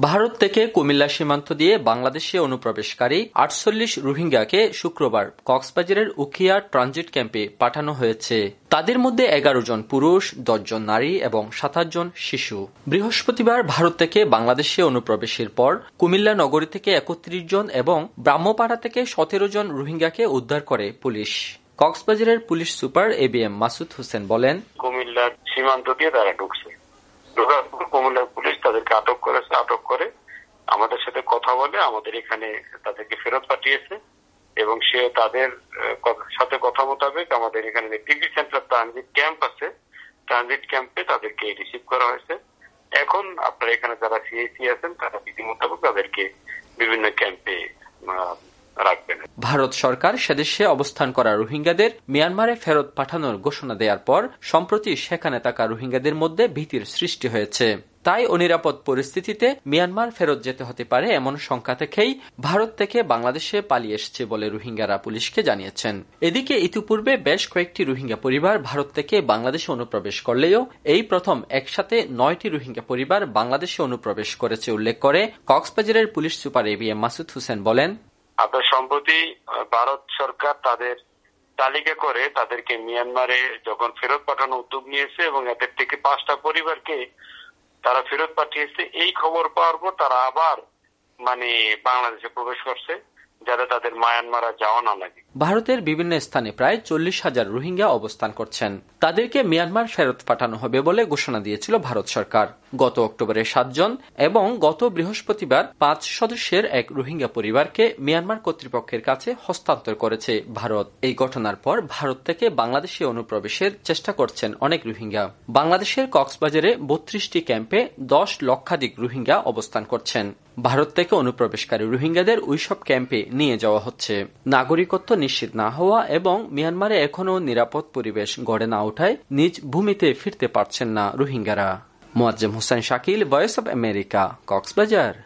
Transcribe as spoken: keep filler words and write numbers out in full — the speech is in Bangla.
ভারত থেকে কুমিল্লা সীমান্ত দিয়ে বাংলাদেশে অনুপ্রবেশকারী আটচল্লিশ রোহিঙ্গাকে শুক্রবার কক্সবাজারের উখিয়া ট্রানজিট ক্যাম্পে পাঠানো হয়েছে। তাদের মধ্যে এগারো জন পুরুষ, দশ জন নারী এবং সাতাশ জন শিশু। বৃহস্পতিবার ভারত থেকে বাংলাদেশে অনুপ্রবেশের পর কুমিল্লা নগরী থেকে একত্রিশ জন এবং ব্রাহ্মপাড়া থেকে সতেরো জন রোহিঙ্গাকে উদ্ধার করে পুলিশ। কক্সবাজারের police super A B M Masud Hossain বলেন, কুমিল্লার সীমান্ত দিয়ে তারা ঢুকছে। কুমিল্লার পুলিশ তাদেরকে আটক করেছে। আটক করে আমাদের সাথে কথা বলে আমাদের এখানে তাদেরকে ফেরত পাঠিয়েছে এবং সে তাদের সাথে কথা মোতাবেক আমাদের এখানে টিভি সেন্টার ট্রানজিট ক্যাম্প আছে, ট্রানজিট ক্যাম্পে তাদেরকে রিসিভ করা হয়েছে। এখন আপনার এখানে যারা সিআইসি আছেন তারা বিধি মোতাবেক তাদেরকে বিভিন্ন ক্যাম্পে রাখবেন। ভারত সরকার সেদেশে অবস্থান করা রোহিঙ্গাদের মিয়ানমারে ফেরত পাঠানোর ঘোষণা দেওয়ার পর সম্প্রতি সেখানে থাকা রোহিঙ্গাদের মধ্যে ভীতির সৃষ্টি হয়েছে। তাই অনিরাপদ পরিস্থিতিতে মিয়ানমার ফেরত যেতে হতে পারে এমন শঙ্কা থেকেই ভারত থেকে বাংলাদেশে পালিয়ে এসেছে বলে রোহিঙ্গারা পুলিশকে জানিয়েছেন। এদিকে ইতিপূর্বে বেশ কয়েকটি রোহিঙ্গা পরিবার ভারত থেকে বাংলাদেশে অনুপ্রবেশ করলেও এই প্রথম একসাথে নয়টি রোহিঙ্গা পরিবার বাংলাদেশে অনুপ্রবেশ করেছে উল্লেখ করে কক্সবাজারের police super A B M Masud Hossain বলেন, আপনার সম্প্রতি ভারত সরকার তাদের তালিকা করে তাদেরকে মিয়ানমারে যখন ফেরত পাঠানোর উদ্যোগ নিয়েছে এবং এদের থেকে পাঁচটা পরিবারকে তারা ফেরত পাঠিয়েছে। এই খবর পাওয়ার পর তারা আবার মানে বাংলাদেশে প্রবেশ করছে যাতে তাদের মায়ানমারা যাওয়া না লাগে। ভারতের বিভিন্ন স্থানে প্রায় চল্লিশ হাজার রোহিঙ্গা অবস্থান করছেন। তাদেরকে মিয়ানমার ফেরত পাঠানো হবে বলে ঘোষণা দিয়েছিল ভারত সরকার। গত অক্টোবরে সাতজন এবং গত বৃহস্পতিবার পাঁচ সদস্যের এক রোহিঙ্গা পরিবারকে মিয়ানমার কর্তৃপক্ষের কাছে হস্তান্তর করেছে ভারত। এই ঘটনার পর ভারত থেকে বাংলাদেশে অনুপ্রবেশের চেষ্টা করছেন অনেক রোহিঙ্গা। বাংলাদেশের কক্সবাজারে বত্রিশটি ক্যাম্পে দশ লক্ষাধিক রোহিঙ্গা অবস্থান করছেন। ভারত থেকে অনুপ্রবেশকারী রোহিঙ্গাদের ওইসব ক্যাম্পে নিয়ে যাওয়া হচ্ছে। নাগরিকত্ব নিশ্চিত না হওয়া এবং মিয়ানমারে এখনও নিরাপদ পরিবেশ গড়ে না ওঠায় নিজ ভূমিতে ফিরতে পারছেন না রোহিঙ্গারা। Moazzem Hossain Shakil, voice of America, Cox's Bazar.